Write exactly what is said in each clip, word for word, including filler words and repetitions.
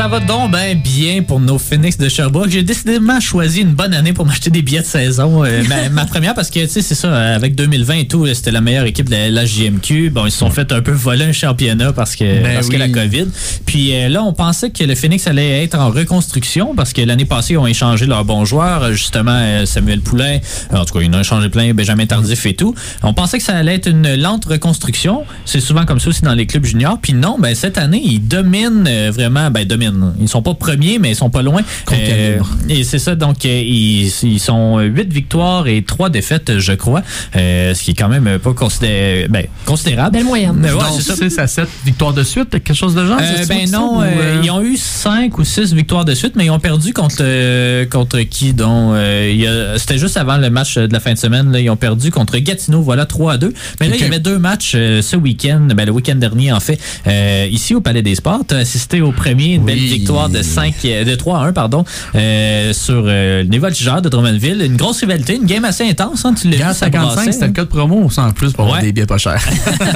Ça va donc ben bien pour nos Phoenix de Sherbrooke. J'ai décidément choisi une bonne année pour m'acheter des billets de saison. Euh, ma, ma première, parce que, tu sais, c'est ça, avec deux mille vingt et tout, c'était la meilleure équipe de la, la J M Q. Bon, ils se sont fait un peu voler un championnat parce que, ben parce oui. que la COVID. Puis euh, là, on pensait que le Phoenix allait être en reconstruction parce que l'année passée, ils ont échangé leurs bons joueurs. Justement, euh, Samuel Poulain, en tout cas, ils en ont échangé plein, Benjamin Tardif et tout. On pensait que ça allait être une lente reconstruction. C'est souvent comme ça aussi dans les clubs juniors. Puis non, ben cette année, ils dominent euh, vraiment, ben dominent. Ils sont pas premiers, mais ils sont pas loin. Euh, et c'est ça, donc euh, ils, ils sont huit victoires et trois défaites, je crois. Euh, ce qui est quand même pas considéré, ben, considérable. Belle moyenne. Mais ouais, donc, c'est six à sept victoires de suite, quelque chose de genre? Euh, ben non, ça, euh, euh... ils ont eu cinq ou six victoires de suite, mais ils ont perdu contre, euh, contre qui? Donc, euh, il y a, c'était juste avant le match de la fin de semaine. Là, ils ont perdu contre Gatineau, voilà, trois à deux. Mais là, okay. il y avait deux matchs euh, ce week-end, ben, le week-end dernier, en fait, euh, ici au Palais des Sports. Tu as assisté au premier, une belle oui. victoire de cinq, de trois à un, pardon, euh, sur euh, les Voltigeurs de Drummondville. Une grosse rivalité, une game assez intense, hein, tu l'as vu, ça cinquante-cinq, c'était le code promo, ça en plus pour ouais. avoir des billets pas chers.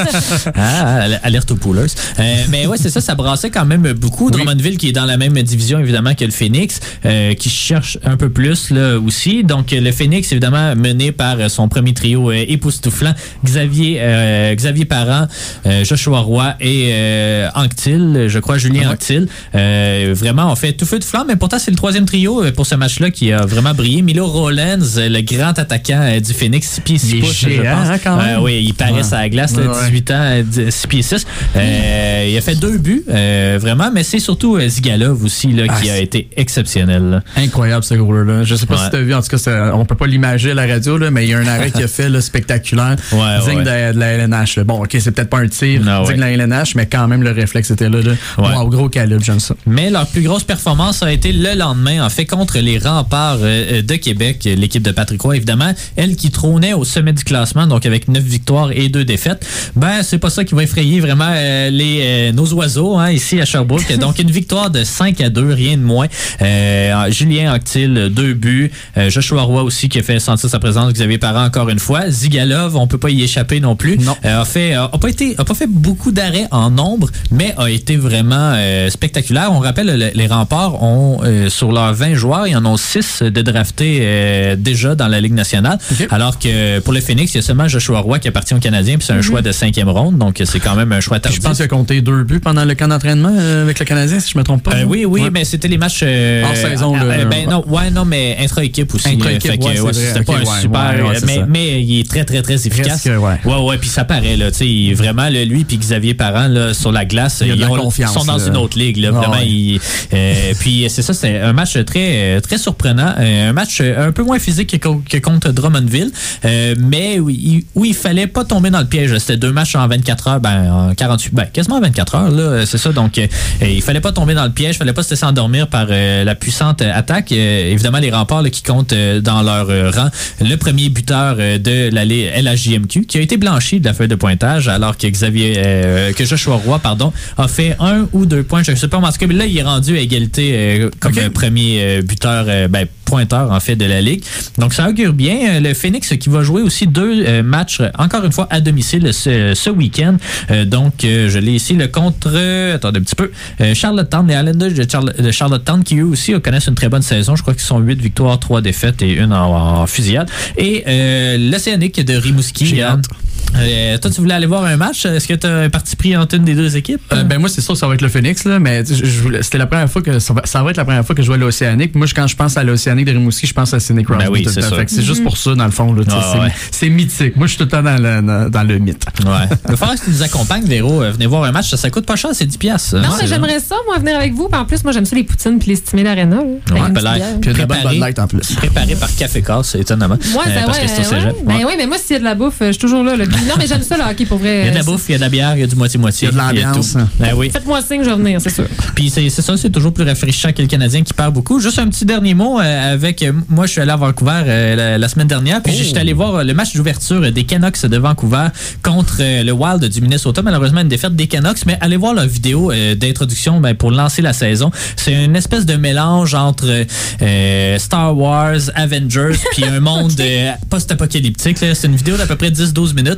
ah, alerte aux poolers. Euh, mais ouais, c'est ça, ça brassait quand même beaucoup. Oui. Drummondville qui est dans la même division, évidemment, que le Phoenix, euh, qui cherche un peu plus, là, aussi. Donc, le Phoenix, évidemment, mené par son premier trio euh, époustouflant, Xavier, euh, Xavier Parent, euh, Joshua Roy et euh, Anctil, je crois, Julien ah ouais. Anctil. Euh, vraiment, on fait tout feu de flamme, mais pourtant, c'est le troisième trio pour ce match-là qui a vraiment brillé. Milo Rollins, le grand attaquant du Phoenix, six pieds six pouces, je pense. Hein, quand même. Euh, oui, il paraît ouais. à la glace, là, ouais, dix-huit ans, six pieds six. Euh, il a fait deux buts, euh, vraiment, mais c'est surtout euh, Zigalov aussi là, qui ah, a été exceptionnel. Là. Incroyable ce gros-là. Je sais pas ouais. si tu as vu, en tout cas, on peut pas l'imager à la radio, là, mais il y a un arrêt qu'il a fait là, spectaculaire, ouais, digne ouais. De, de la L N H. Là. Bon, ok, c'est peut-être pas un tir non, digne ouais. de la L N H, mais quand même, le réflexe était là. là. Ouais. Wow, gros calibre, j'aime ça. Mais leur plus grosse performance a été le lendemain, en fait, contre les Remparts euh, de Québec, l'équipe de Patrick Roy, évidemment, elle qui trônait au sommet du classement, donc avec neuf victoires et deux défaites. Ben, c'est pas ça qui va effrayer vraiment euh, les euh, nos oiseaux hein, ici à Sherbrooke. Donc, une victoire de cinq à deux, rien de moins. Euh, Julien Anctil, deux buts. Euh, Joshua Roy aussi qui a fait sentir sa présence. Xavier Parent, encore une fois. Zigalov, on peut pas y échapper non plus. Non. Euh, a fait, a pas été, a pas fait beaucoup d'arrêts en nombre, mais a été vraiment euh, spectaculaire. On rappelle, le, les Remparts ont, euh, sur leurs vingt joueurs, ils en ont six de draftés euh, déjà dans la Ligue nationale. Okay. Alors que pour le Phoenix, il y a seulement Joshua Roy qui appartient aux Canadiens, puis c'est un mm-hmm. choix de cinquième ronde, donc c'est quand même un choix tardif. Je pense qu'il a compté deux buts pendant le camp d'entraînement euh, avec le Canadien, si je me trompe pas. Euh, oui, oui, ouais. mais c'était les matchs euh, hors saison. Euh, euh, ben non, ouais, non, mais intra-équipe aussi. Intra-équipe, fait que, ouais, ouais, c'était okay, pas ouais, un super, ouais, ouais, mais, mais il est très, très, très efficace. Que, ouais, ouais, ouais puis ça paraît là, tu sais, vraiment là, lui puis Xavier Parent là sur la glace, il ils ont, sont dans là. une autre ligue là, ah, vraiment. Ouais. Ils, euh, puis c'est ça, c'est un match très, très surprenant, un match un peu moins physique que, que contre Drummondville, euh, mais où il, où il fallait pas tomber dans le piège. C'était deux matchs en vingt-quatre heures, ben en quarante-huit, ben quasiment vingt-quatre heures là, c'est ça. Donc euh, il fallait pas tomber dans le piège, il fallait pas se laisser endormir par euh, la puissante attaque. Euh, évidemment les Remparts là, qui comptent euh, dans leur euh, rang le premier buteur euh, de la L H J M Q qui a été blanchi de la feuille de pointage alors que Xavier euh, que Joshua Roy pardon a fait un ou deux points, je ne sais pas, mais en tout cas là il est rendu à égalité euh, comme okay. premier euh, buteur euh, ben pointeur en fait de la Ligue. Donc ça augure bien. Le Phoenix qui va jouer aussi deux euh, matchs encore une fois à domicile ce, ce week-end. Euh, donc euh, je l'ai ici le contre euh, attendez un petit peu euh, Charlottetown, les Islanders de, Charl- de Charlottetown qui eux aussi euh, connaissent une très bonne saison. Je crois qu'ils sont huit victoires, trois défaites et une en, en fusillade. Et euh, l'Océanique de Rimouski. J'ai hâte. Euh, toi, tu voulais aller voir un match? Est-ce que tu as un parti pris entre une des deux équipes? Euh, ben moi, c'est sûr que ça va être le Phoenix, là, mais je, je, c'était la première fois que ça va, ça va être la première fois que je vois l'Océanique. Moi, je, quand je pense à l'Océanique de Rimouski, je pense à Sidney Crosby. Ben oui, c'est, fait que c'est mm-hmm. juste pour ça, dans le fond. Là, ah, c'est, ouais. c'est mythique. Moi, je suis tout le temps dans le, dans, dans le mythe. Ouais. Il va falloir que tu nous accompagnes, Véro. Venez voir un match. Ça, ça coûte pas cher, c'est dix piastres. Non, mais j'aimerais ça, moi, venir avec vous. Puis en plus, moi, j'aime ça les poutines puis les stimés d'Arena. Ouais, puis de la bonne Bud Light en plus. Préparé par Café Casse, étonnamment. Ouais, euh, parce ouais, que c'est au cégep. Ouais. Ben oui, mais moi, s'il y a de la bouffe, je suis toujours là. là. Non, mais j'aime ça, le hockey, pour vrai. Il y a de la bouffe, il y a de la bière, il y a du moitié-moitié. Il y a de l'ambiance. Ben oui. Faites-moi signe, je vais venir, c'est sûr. Puis c'est, c'est ça, c'est toujours plus rafraîchissant que le Canadien qui perd beaucoup. Juste un petit dernier mot euh, avec... Euh, moi, je suis allé à Vancouver euh, la, la semaine dernière, puis oh. j'étais allé voir euh, le match d'ouverture des Canucks de Vancouver contre euh, le Wild du Minnesota. Malheureusement, une défaite des Canucks, mais allez voir leur vidéo euh, d'introduction ben, pour lancer la saison. C'est une espèce de mélange entre euh, Star Wars, Avengers, puis un monde okay. euh, post-apocalyptique. Là. C'est une vidéo d'à peu près dix à douze minutes.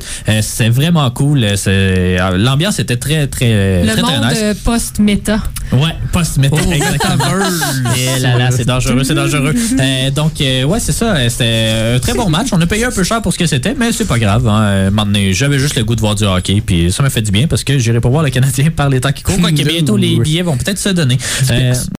Euh, c'est vraiment cool. C'est, l'ambiance était très, très, le très, monde très nice. post-méta. Ouais, post-méta. Oh, exactement. Et là, là, c'est dangereux, c'est dangereux. Euh, donc, euh, ouais, c'est ça. C'était un très bon match. On a payé un peu cher pour ce que c'était, mais c'est pas grave. Hein. J'avais juste le goût de voir du hockey, puis ça m'a fait du bien parce que j'irai pas voir le Canadien par les temps qui courent. Quoique bientôt, les billets vont peut-être se donner. Euh,